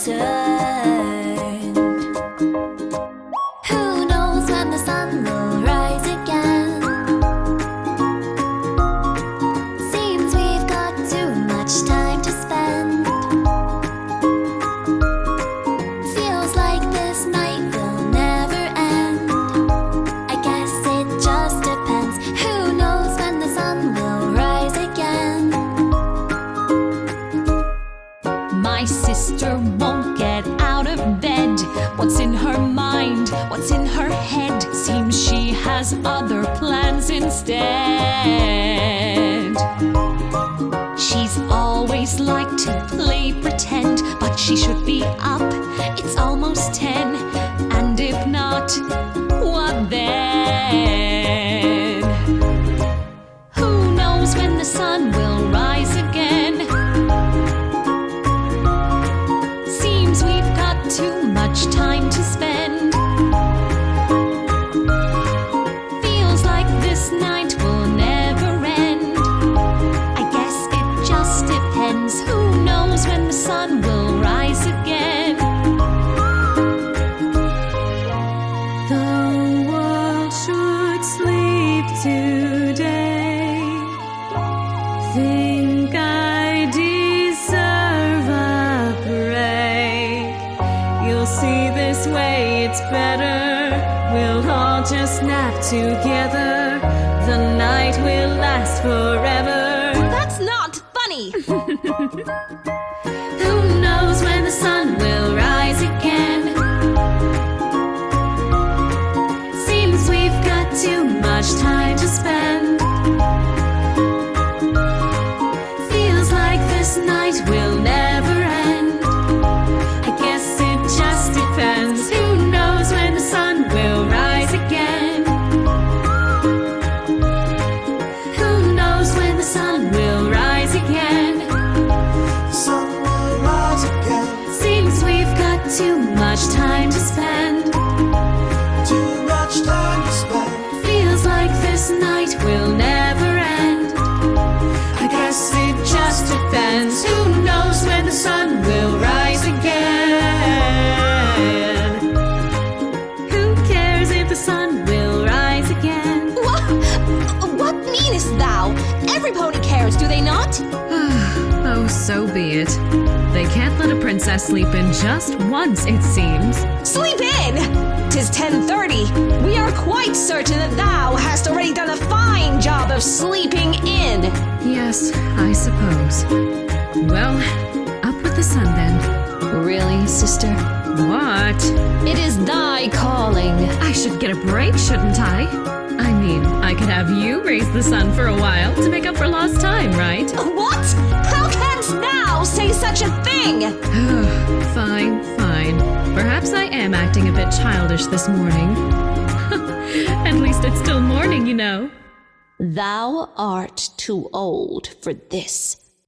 turned. Who knows when the sun will rise again? Seems we've got too much time to spend. Feels like this night will never end. I guess it just depends. Who knows when the sun will rise again? My sister won't get out of bed. What's in her mind? What's in her head? Seems she has other plans instead. She's always liked to play pretend, but she should be up. It's almost 10, and if not, what then? Who knows when the sun will rise again? Seems we've got too much time to spend. Feels like this night will never end. I guess it just depends. Who knows when the sun will rise again? The world should sleep today. Think I deserve a break. You'll see this way it's better. We'll all just nap together. The night will last forever. That's not funny! Who knows when the sun will rise again? Seems we've got too much time to spend. Feels like this night will never end. I guess it just depends. Who knows when the sun will rise again? Who knows when the sun will rise again? Sun will rise again. Seems we've got too much time to spend. Too much time to spend. Feels like this night will never end. I guess it just depends. Who knows when the sun will rise again? Who cares if the sun will rise again? What meanest thou? Every pony cares, do they not? Oh, so be it. They can't let a princess sleep in just once, it seems. Sleep in! 'Tis 10:30. We are quite certain that thou hast already done a fine job of sleeping in. Yes, I suppose. Well, up with the sun then. Really, sister? What? It is thy calling. I should get a break, shouldn't I? I mean, I could have you raise the sun for a while to make up for lost time, right? What? How canst thou say such a thing? Fine, fine. Perhaps I am acting a bit childish this morning. At least it's still morning, you know. Thou art too old for this.